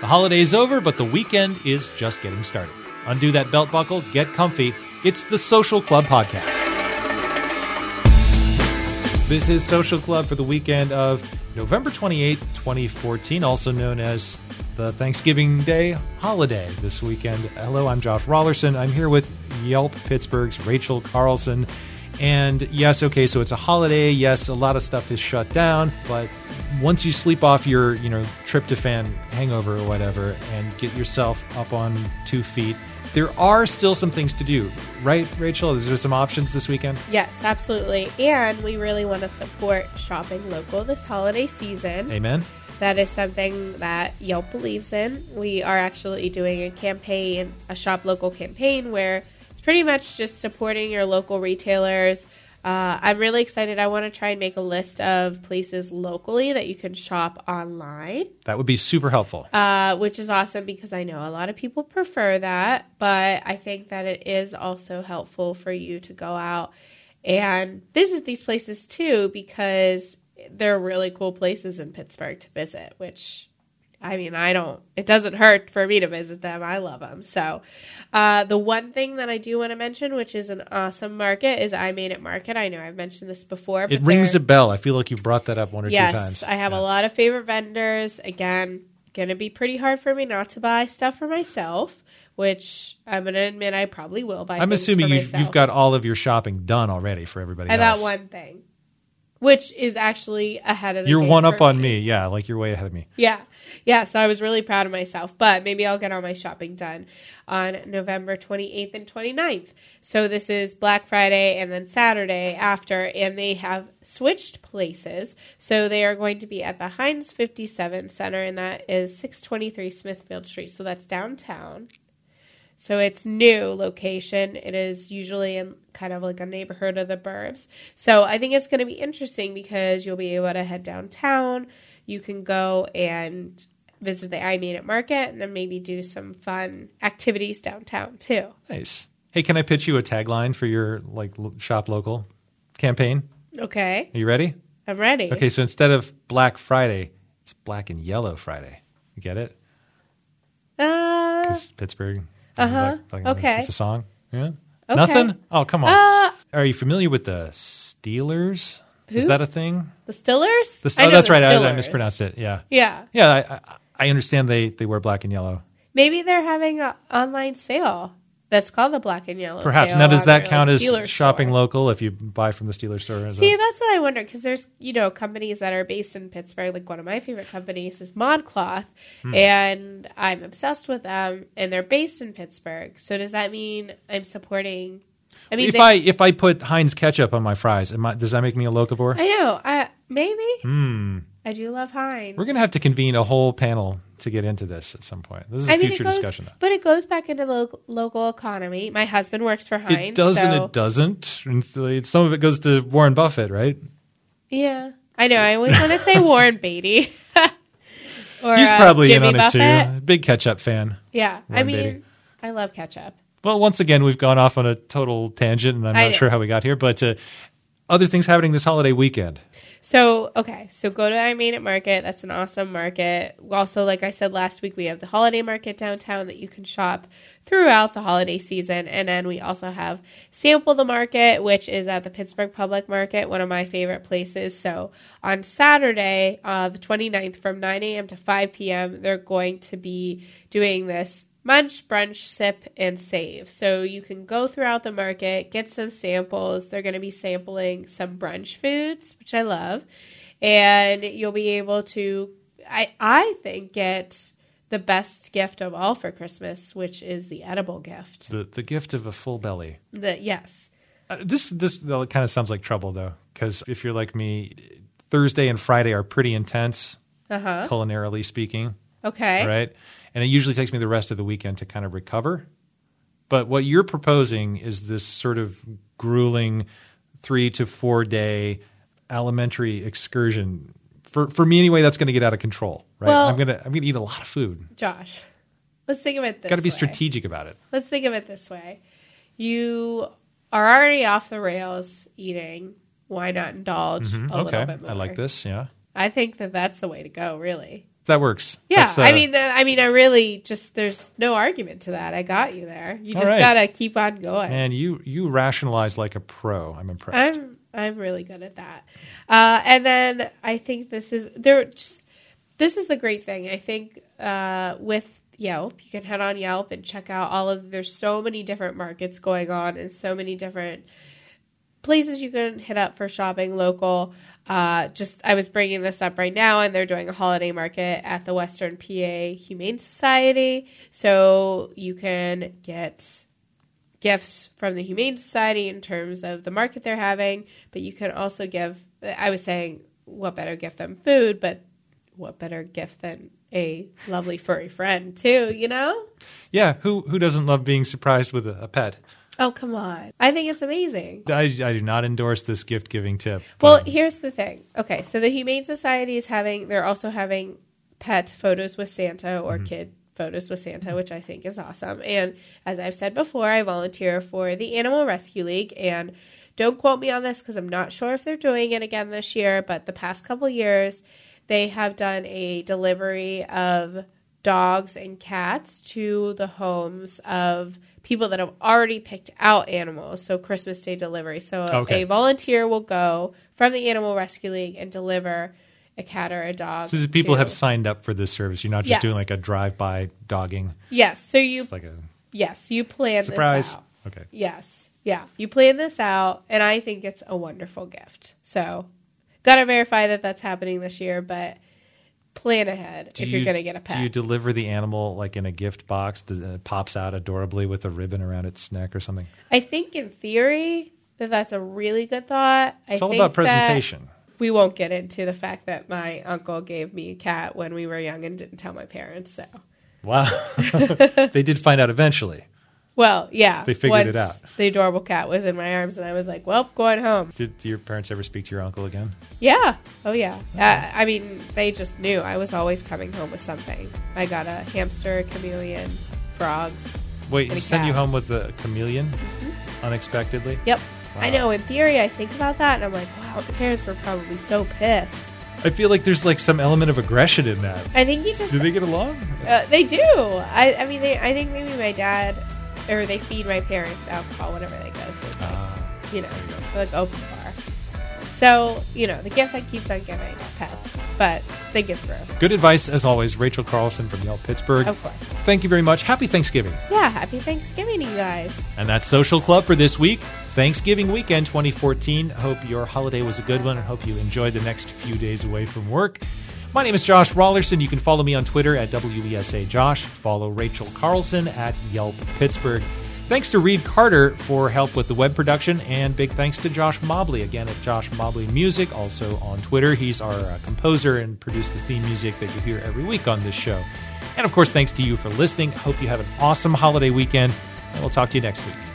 The holiday's over, but the weekend is just getting started. Undo that belt buckle, get comfy. It's the Social Club Podcast. This is Social Club for the weekend of November 28th, 2014, also known as the Thanksgiving Day holiday this weekend. Hello, I'm Josh Rollerson. I'm here with Yelp Pittsburgh's Rachel Carlson. And yes, okay, so it's a holiday. Yes, a lot of stuff is shut down, but once you sleep off your, tryptophan hangover or whatever and get yourself up on 2 feet, there are still some things to do, right, Rachel? Is there some options this weekend? Yes, absolutely. And we really want to support shopping local this holiday season. Amen. That is something that Yelp believes in. We are actually doing a campaign, a shop local campaign, where it's pretty much just supporting your local retailers. I'm really excited. I want to try and make a list of places locally that you can shop online. That would be super helpful. Which is awesome because I know a lot of people prefer that, but I think that it is also helpful for you to go out and visit these places too, because they're really cool places in Pittsburgh to visit, which, it doesn't hurt for me to visit them. I love them. So the one thing that I do want to mention, which is an awesome market, is I Made It Market. I know I've mentioned this before. It rings a bell. I feel like you've brought that up one or two times. Yes, I have a lot of favorite vendors. Again, going to be pretty hard for me not to buy stuff for myself, which I'm going to admit I probably will buy. I'm assuming you've got all of your shopping done already for everybody else. About one thing, which is actually ahead of the You're game one up for on me. Yeah, like you're way ahead of me. Yeah, so I was really proud of myself, but maybe I'll get all my shopping done on November 28th and 29th. So this is Black Friday and then Saturday after, and they have switched places. So they are going to be at the Heinz 57 Center, and that is 623 Smithfield Street. So that's downtown. So it's new location. It is usually in kind of like a neighborhood of the burbs. So I think it's going to be interesting because you'll be able to head downtown. You can go and visit the I Made It Market and then maybe do some fun activities downtown too. Nice. Hey, can I pitch you a tagline for your shop local campaign? Okay. Are you ready? I'm ready. Okay, so instead of Black Friday, it's Black and Yellow Friday. You get it? Because Pittsburgh. Okay. It's a song. Yeah. Okay. Nothing? Oh, come on. Are you familiar with the Steelers? Who? Is that a thing? The Stillers? That's right. I mispronounced it. Yeah. Yeah. Yeah, I understand they wear black and yellow. Maybe they're having an online sale that's called the Black and Yellow Perhaps. sale. Now, does that on count as Steelers shopping store. local if you buy from the Steelers store? See, that's what I wonder, because there's, companies that are based in Pittsburgh. Like one of my favorite companies is ModCloth, and I'm obsessed with them, and they're based in Pittsburgh. So does that mean I'm supporting... If I put Heinz ketchup on my fries, does that make me a locavore? I know. Maybe. I do love Heinz. We're going to have to convene a whole panel to get into this at some point. This is a future discussion. But it goes back into the local economy. My husband works for Heinz. It does and it doesn't. And some of it goes to Warren Buffett, right? Yeah. I know. I always want to say Warren Beatty. Or he's probably Jimmy in on Buffett. it too. Big ketchup fan. Yeah. Warren Beatty. I love ketchup. Well, once again, we've gone off on a total tangent, and I'm not sure how we got here, but other things happening this holiday weekend. So go to I Made It Market. That's an awesome market. Also, like I said last week, we have the holiday market downtown that you can shop throughout the holiday season. And then we also have Sample the Market, which is at the Pittsburgh Public Market, one of my favorite places. So on Saturday, the 29th, from 9 a.m. to 5 p.m., they're going to be doing this munch, brunch, sip, and save. So you can go throughout the market, get some samples. They're going to be sampling some brunch foods, which I love. And you'll be able to, I think, get the best gift of all for Christmas, which is the edible gift. The gift of a full belly. Yes. This kind of sounds like trouble, though, because if you're like me, Thursday and Friday are pretty intense, culinarily speaking. Okay. Right? And it usually takes me the rest of the weekend to kind of recover. But what you're proposing is this sort of grueling 3 to 4 day elementary excursion. For me anyway, that's going to get out of control, right? Well, I'm going to eat a lot of food. Josh, let's think of it this way. Got to be strategic about it. Let's think of it this way. You are already off the rails eating. Why not indulge a little bit more? I like this, yeah. I think that that's the way to go, really. That works. Yeah, That's, I mean, I really just there's no argument to that. I got you there. You just right. gotta keep on going. And you rationalize like a pro. I'm impressed. I'm really good at that. And then I think this is the great thing. I think with Yelp, you can head on Yelp and check out there's so many different markets going on and so many different places you can hit up for shopping local. I was bringing this up right now, and they're doing a holiday market at the Western PA Humane Society. So you can get gifts from the Humane Society in terms of the market they're having, but you can also I was saying, what better gift than food, but what better gift than a lovely furry friend too, you know? Yeah, who doesn't love being surprised with a pet? Oh, come on. I think it's amazing. I do not endorse this gift-giving tip. Well, here's the thing. Okay, so the Humane Society they're also having pet photos with Santa or kid photos with Santa, which I think is awesome. And as I've said before, I volunteer for the Animal Rescue League, and don't quote me on this because I'm not sure if they're doing it again this year, but the past couple years, they have done a delivery of dogs and cats to the homes of people that have already picked out animals. So Christmas Day delivery. So a volunteer will go from the Animal Rescue League and deliver a cat or a dog. So people have signed up for this service. You're not just doing like a drive-by dogging. Yes. So you plan surprise. This out. Okay. Yes. Yeah. You plan this out, and I think it's a wonderful gift. So got to verify that that's happening this year, but plan ahead if you're going to get a pet. Do you deliver the animal like in a gift box? It pops out adorably with a ribbon around its neck or something? I think in theory that's a really good thought. It's all about presentation. We won't get into the fact that my uncle gave me a cat when we were young and didn't tell my parents. So, wow. They did find out eventually. Well, yeah. They figured it out. The adorable cat was in my arms, and I was like, well, going home. Did your parents ever speak to your uncle again? Yeah. Oh, yeah. I mean, they just knew I was always coming home with something. I got a hamster, a chameleon, frogs. Wait, he sent you home with a chameleon unexpectedly? Yep. Wow. I know. In theory, I think about that, and I'm like, wow, the parents were probably so pissed. I feel like there's like some element of aggression in that. I think he just... Do they get along? They do. I mean, I think maybe my dad... Or they feed my parents alcohol whenever they go. So it's like open bar. So, the gift that keeps on giving pets. But think it through. Good advice, as always. Rachel Carlson from Yelp Pittsburgh. Of course. Thank you very much. Happy Thanksgiving. Yeah, happy Thanksgiving to you guys. And that's Social Club for this week. Thanksgiving weekend 2014. Hope your holiday was a good one and hope you enjoyed the next few days away from work. My name is Josh Rollerson. You can follow me on Twitter at WESAJosh. Follow Rachel Carlson at Yelp Pittsburgh. Thanks to Reed Carter for help with the web production, and big thanks to Josh Mobley, again at Josh Mobley Music, also on Twitter. He's our composer and produced the theme music that you hear every week on this show. And of course, thanks to you for listening. Hope you have an awesome holiday weekend, and we'll talk to you next week.